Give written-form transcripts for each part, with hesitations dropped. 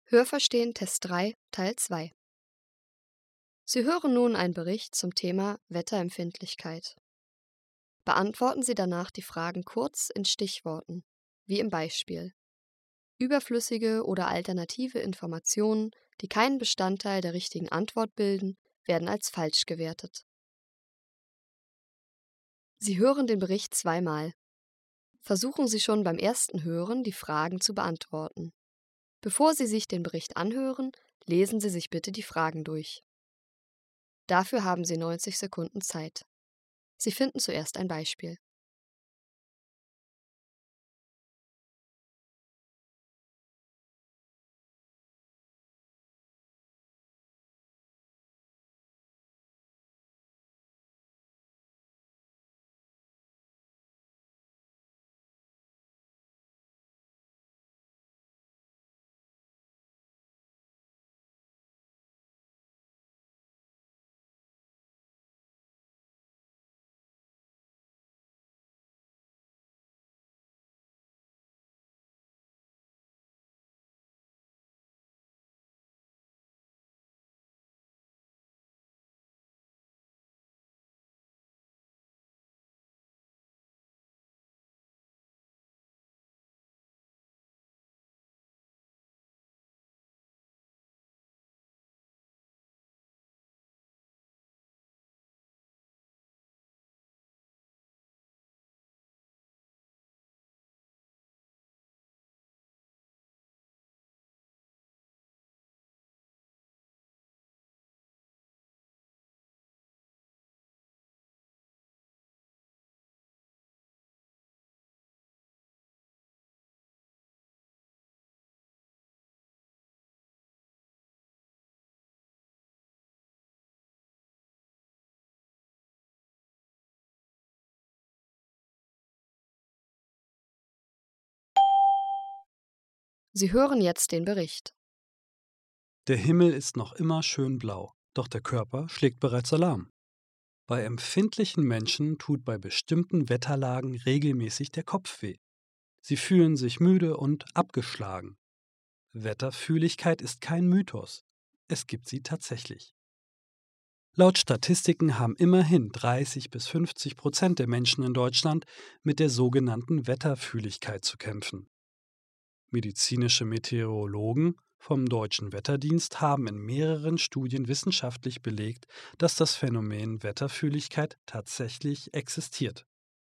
Hörverstehen Test 3, Teil 2. Sie hören nun einen Bericht zum Thema Wetterempfindlichkeit. Beantworten Sie danach die Fragen kurz in Stichworten, wie im Beispiel. Überflüssige oder alternative Informationen, die keinen Bestandteil der richtigen Antwort bilden, werden als falsch gewertet. Sie hören den Bericht zweimal. Versuchen Sie schon beim ersten Hören, die Fragen zu beantworten. Bevor Sie sich den Bericht anhören, lesen Sie sich bitte die Fragen durch. Dafür haben Sie 90 Sekunden Zeit. Sie finden zuerst ein Beispiel. Sie hören jetzt den Bericht. Der Himmel ist noch immer schön blau, doch der Körper schlägt bereits Alarm. Bei empfindlichen Menschen tut bei bestimmten Wetterlagen regelmäßig der Kopf weh. Sie fühlen sich müde und abgeschlagen. Wetterfühligkeit ist kein Mythos. Es gibt sie tatsächlich. Laut Statistiken haben immerhin 30-50% der Menschen in Deutschland mit der sogenannten Wetterfühligkeit zu kämpfen. Medizinische Meteorologen vom Deutschen Wetterdienst haben in mehreren Studien wissenschaftlich belegt, dass das Phänomen Wetterfühligkeit tatsächlich existiert.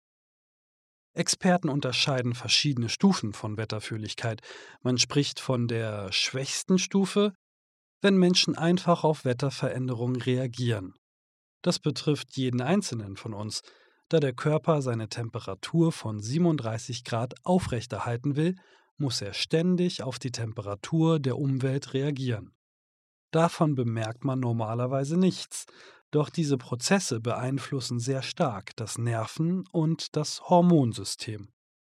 Experten unterscheiden verschiedene Stufen von Wetterfühligkeit. Man spricht von der schwächsten Stufe, wenn Menschen einfach auf Wetterveränderungen reagieren. Das betrifft jeden Einzelnen von uns, da der Körper seine Temperatur von 37 Grad aufrechterhalten will, muss er ständig auf die Temperatur der Umwelt reagieren. Davon bemerkt man normalerweise nichts, doch diese Prozesse beeinflussen sehr stark das Nerven- und das Hormonsystem.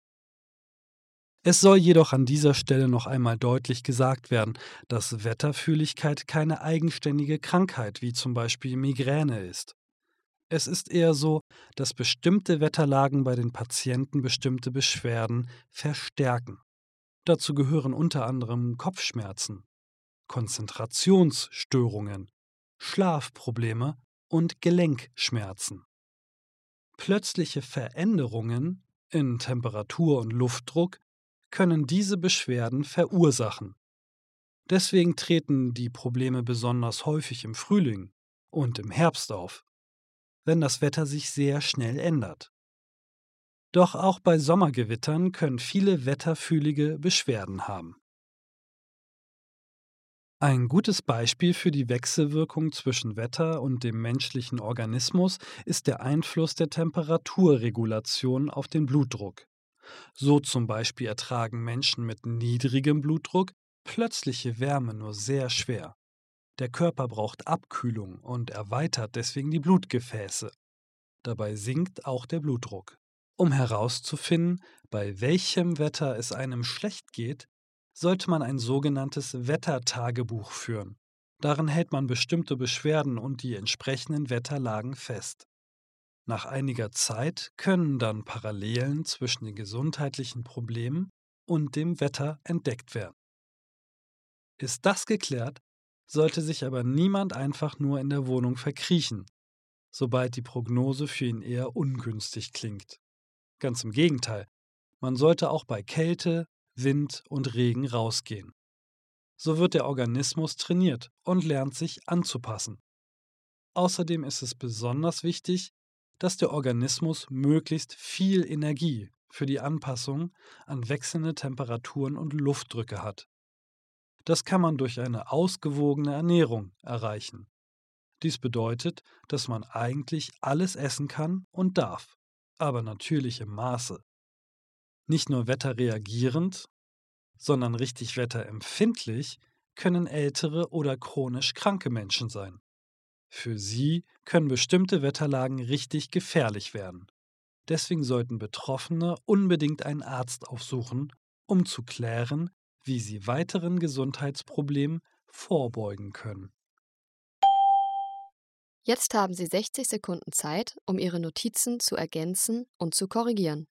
Es soll jedoch an dieser Stelle noch einmal deutlich gesagt werden, dass Wetterfühligkeit keine eigenständige Krankheit wie zum Beispiel Migräne ist. Es ist eher so, dass bestimmte Wetterlagen bei den Patienten bestimmte Beschwerden verstärken. Dazu gehören unter anderem Kopfschmerzen, Konzentrationsstörungen, Schlafprobleme und Gelenkschmerzen. Plötzliche Veränderungen in Temperatur und Luftdruck können diese Beschwerden verursachen. Deswegen treten die Probleme besonders häufig im Frühling und im Herbst auf, wenn das Wetter sich sehr schnell ändert. Doch auch bei Sommergewittern können viele wetterfühlige Beschwerden haben. Ein gutes Beispiel für die Wechselwirkung zwischen Wetter und dem menschlichen Organismus ist der Einfluss der Temperaturregulation auf den Blutdruck. So zum Beispiel ertragen Menschen mit niedrigem Blutdruck plötzliche Wärme nur sehr schwer. Der Körper braucht Abkühlung und erweitert deswegen die Blutgefäße. Dabei sinkt auch der Blutdruck. Um herauszufinden, bei welchem Wetter es einem schlecht geht, sollte man ein sogenanntes Wettertagebuch führen. Darin hält man bestimmte Beschwerden und die entsprechenden Wetterlagen fest. Nach einiger Zeit können dann Parallelen zwischen den gesundheitlichen Problemen und dem Wetter entdeckt werden. Ist das geklärt, sollte sich aber niemand einfach nur in der Wohnung verkriechen, sobald die Prognose für ihn eher ungünstig klingt. Ganz im Gegenteil, man sollte auch bei Kälte, Wind und Regen rausgehen. So wird der Organismus trainiert und lernt sich anzupassen. Außerdem ist es besonders wichtig, dass der Organismus möglichst viel Energie für die Anpassung an wechselnde Temperaturen und Luftdrücke hat. Das kann man durch eine ausgewogene Ernährung erreichen. Dies bedeutet, dass man eigentlich alles essen kann und darf, aber natürlich im Maße. Nicht nur wetterreagierend, sondern richtig wetterempfindlich können ältere oder chronisch kranke Menschen sein. Für sie können bestimmte Wetterlagen richtig gefährlich werden. Deswegen sollten Betroffene unbedingt einen Arzt aufsuchen, um zu klären, wie sie weiteren Gesundheitsproblemen vorbeugen können. Jetzt haben Sie 60 Sekunden Zeit, um Ihre Notizen zu ergänzen und zu korrigieren.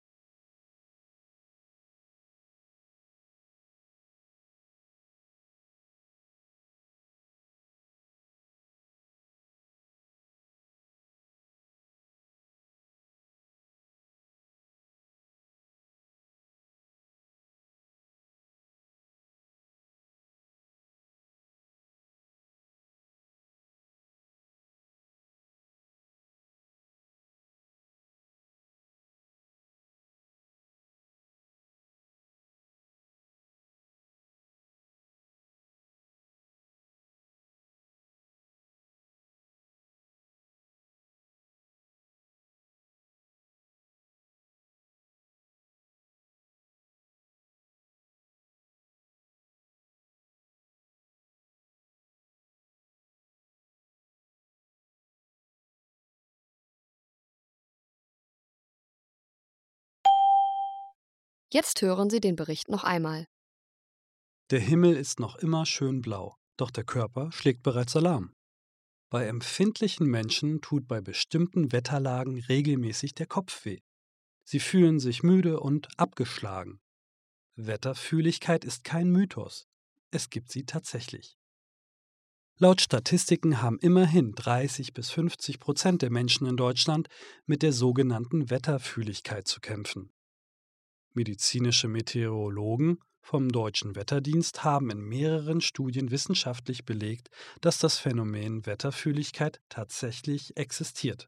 Jetzt hören Sie den Bericht noch einmal. Der Himmel ist noch immer schön blau, doch der Körper schlägt bereits Alarm. Bei empfindlichen Menschen tut bei bestimmten Wetterlagen regelmäßig der Kopf weh. Sie fühlen sich müde und abgeschlagen. Wetterfühligkeit ist kein Mythos. Es gibt sie tatsächlich. Laut Statistiken haben immerhin 30-50% der Menschen in Deutschland mit der sogenannten Wetterfühligkeit zu kämpfen. Medizinische Meteorologen vom Deutschen Wetterdienst haben in mehreren Studien wissenschaftlich belegt, dass das Phänomen Wetterfühligkeit tatsächlich existiert.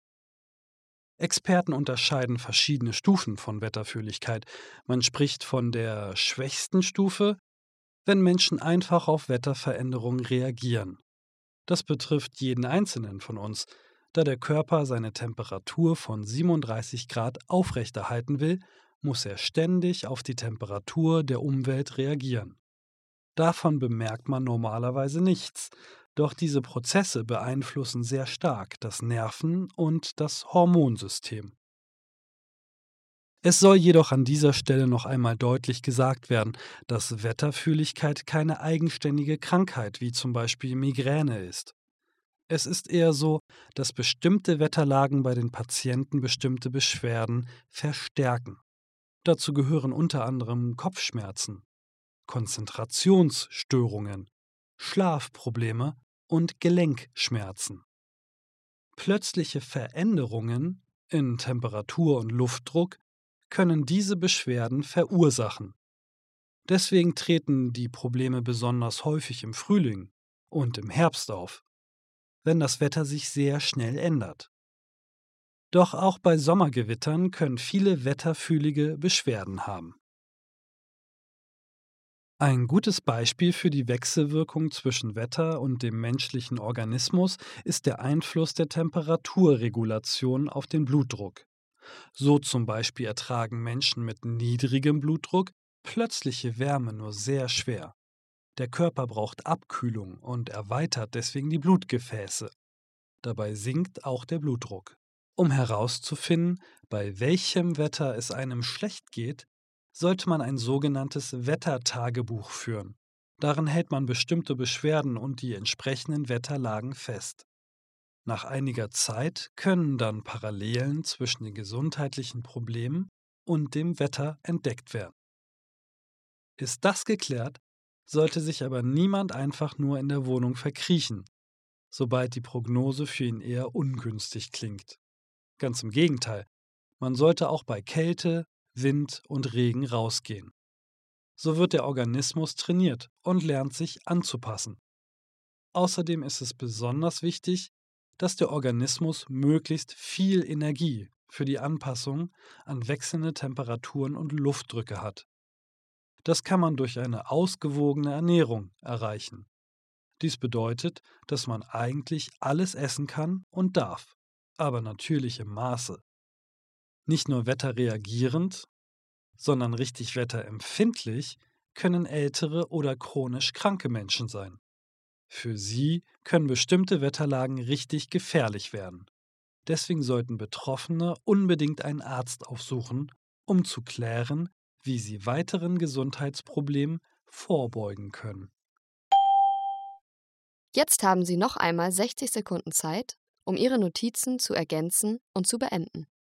Experten unterscheiden verschiedene Stufen von Wetterfühligkeit. Man spricht von der schwächsten Stufe, wenn Menschen einfach auf Wetterveränderungen reagieren. Das betrifft jeden Einzelnen von uns, da der Körper seine Temperatur von 37 Grad aufrechterhalten will, muss er ständig auf die Temperatur der Umwelt reagieren. Davon bemerkt man normalerweise nichts, doch diese Prozesse beeinflussen sehr stark das Nerven- und das Hormonsystem. Es soll jedoch an dieser Stelle noch einmal deutlich gesagt werden, dass Wetterfühligkeit keine eigenständige Krankheit wie zum Beispiel Migräne ist. Es ist eher so, dass bestimmte Wetterlagen bei den Patienten bestimmte Beschwerden verstärken. Dazu gehören unter anderem Kopfschmerzen, Konzentrationsstörungen, Schlafprobleme und Gelenkschmerzen. Plötzliche Veränderungen in Temperatur und Luftdruck können diese Beschwerden verursachen. Deswegen treten die Probleme besonders häufig im Frühling und im Herbst auf, wenn das Wetter sich sehr schnell ändert. Doch auch bei Sommergewittern können viele wetterfühlige Beschwerden haben. Ein gutes Beispiel für die Wechselwirkung zwischen Wetter und dem menschlichen Organismus ist der Einfluss der Temperaturregulation auf den Blutdruck. So zum Beispiel ertragen Menschen mit niedrigem Blutdruck plötzliche Wärme nur sehr schwer. Der Körper braucht Abkühlung und erweitert deswegen die Blutgefäße. Dabei sinkt auch der Blutdruck. Um herauszufinden, bei welchem Wetter es einem schlecht geht, sollte man ein sogenanntes Wettertagebuch führen. Darin hält man bestimmte Beschwerden und die entsprechenden Wetterlagen fest. Nach einiger Zeit können dann Parallelen zwischen den gesundheitlichen Problemen und dem Wetter entdeckt werden. Ist das geklärt, sollte sich aber niemand einfach nur in der Wohnung verkriechen, sobald die Prognose für ihn eher ungünstig klingt. Ganz im Gegenteil, man sollte auch bei Kälte, Wind und Regen rausgehen. So wird der Organismus trainiert und lernt sich anzupassen. Außerdem ist es besonders wichtig, dass der Organismus möglichst viel Energie für die Anpassung an wechselnde Temperaturen und Luftdrücke hat. Das kann man durch eine ausgewogene Ernährung erreichen. Dies bedeutet, dass man eigentlich alles essen kann und darf, aber natürlich im Maße. Nicht nur wetterreagierend, sondern richtig wetterempfindlich können ältere oder chronisch kranke Menschen sein. Für sie können bestimmte Wetterlagen richtig gefährlich werden. Deswegen sollten Betroffene unbedingt einen Arzt aufsuchen, um zu klären, wie sie weiteren Gesundheitsproblemen vorbeugen können. Jetzt haben Sie noch einmal 60 Sekunden Zeit, um Ihre Notizen zu ergänzen und zu beenden.